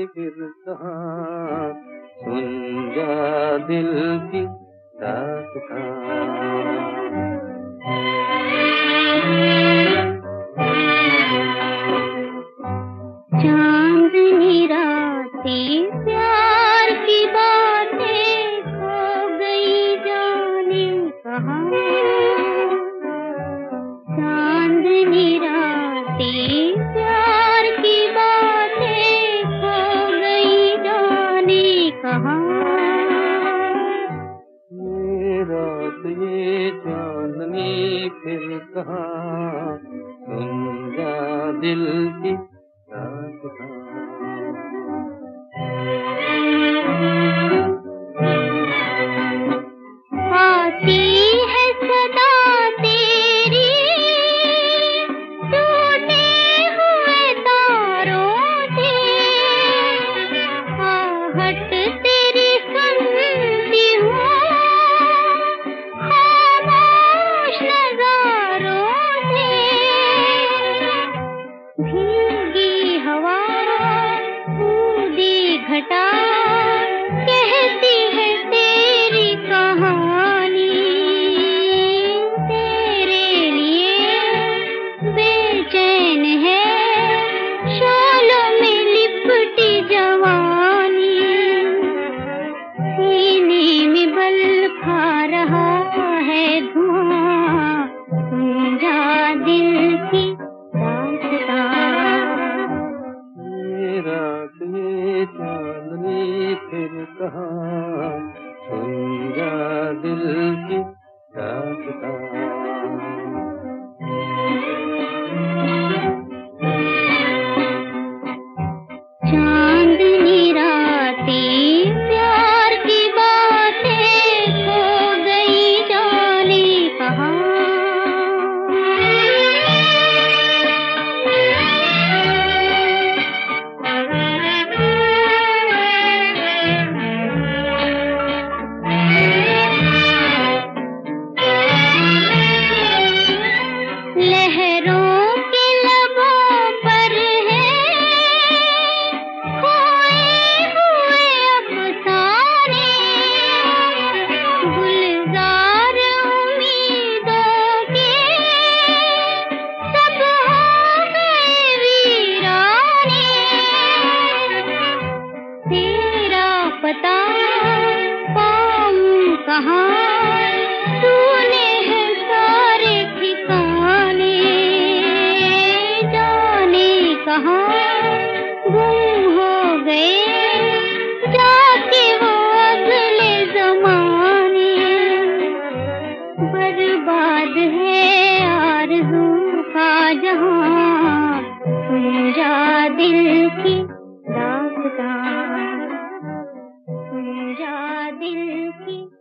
फिर कहाँ, सुन जा दिल की दास्तां। चांदनी रातें प्यार की बातें खो गई जाने कहाँ। चांदनी रातें प्यार की बातें खो गई जाने कहाँ। ये रात ये चांदनी फिर कहाँ, सुन जा दिल की दास्तां। आती है सदा तेरी टूटे हुए तारों से, आहट तेरी सुनती हूँ खामोश नज़ारों से। भीगी हवा बूंदी घटा कहती है तेरी कहानी। तेरे लिए बेचैन है शोलों में लिपटी जवानी। सीने में बल खा रहा है धुआं, सुन जा दिल की दास्तां। ये रात ये चांदनी फिर कहाँ, सुन जा दिल की दास्तां। चांदनी रातें प्यार की बातें खो गई जाने कहाँ। लहरों के लबों पर है खोए हुए अफसाने। गुलजार उम्मीदों के सब हो गए वीराने। तेरा पता पाऊं कहाँ, तूने है सारे ठिकाने। जाने कहाँ गुम हो गए जाके वो अगले ज़माने। बर्बाद है आरज़ू का जहां, सुन जा दिल की दास्तां। सुन जा दिल की